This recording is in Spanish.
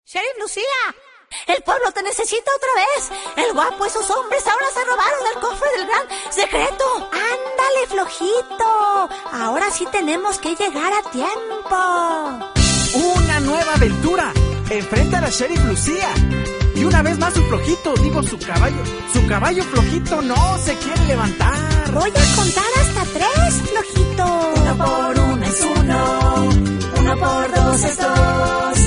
Sheriff Lucía, el pueblo te necesita otra vez. El guapo y sus hombres ahora se robaron el cofre del gran secreto. Ándale, flojito. Ahora sí tenemos que llegar a tiempo. Una nueva aventura. Enfrenta a la Sheriff Lucía. Y una vez más su flojito, su caballo flojito no se quiere levantar. Voy a contar hasta 3, flojito. 1 por 1 es 1, 1 por 2 es 2.